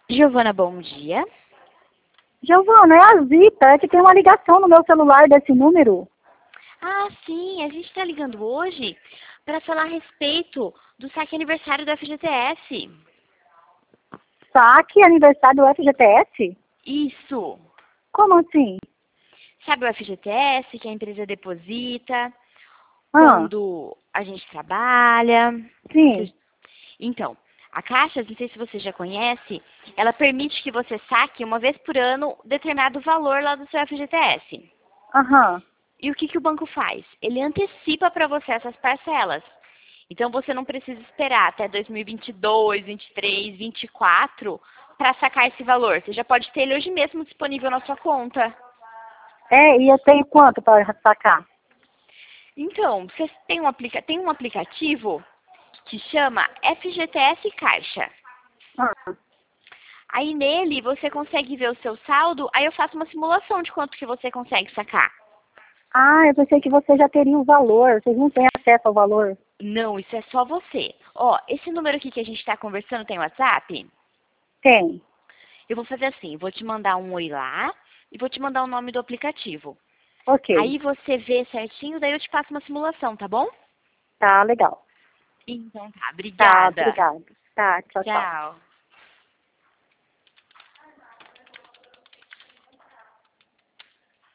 Giovana, bom dia. Giovana, é a Zita, é que tem uma ligação no meu celular desse número. Ah, sim, a gente está ligando hoje para falar a respeito do saque aniversário do FGTS. Saque aniversário do FGTS? Isso. Como assim? Sabe o FGTS, que a empresa deposita Ah, quando a gente trabalha? sim. Então, a Caixa, não sei se você já conhece, ela permite que você saque uma vez por ano determinado valor lá do seu FGTS. Aham. E o que o banco faz? Ele antecipa para você essas parcelas. Então você não precisa esperar até 2022, 23, 24 para sacar esse valor. Você já pode ter ele hoje mesmo disponível na sua conta. É, e eu tenho quanto para sacar? Então, você tem um aplicativo que chama FGTS Caixa. Ah. Aí nele você consegue ver o seu saldo, aí eu faço uma simulação de quanto que você consegue sacar. Eu pensei que você já teria o valor. Vocês não têm acesso ao valor. Não, isso é só você. Ó, esse número aqui que a gente está conversando tem WhatsApp? Tem. Eu vou fazer assim, vou te mandar um oi lá e vou te mandar o nome do aplicativo. Ok. Aí você vê certinho, daí eu te passo uma simulação, tá bom? Tá, legal. Então tá, Tá, obrigada. obrigada. Tá, tchau, tchau. Tchau.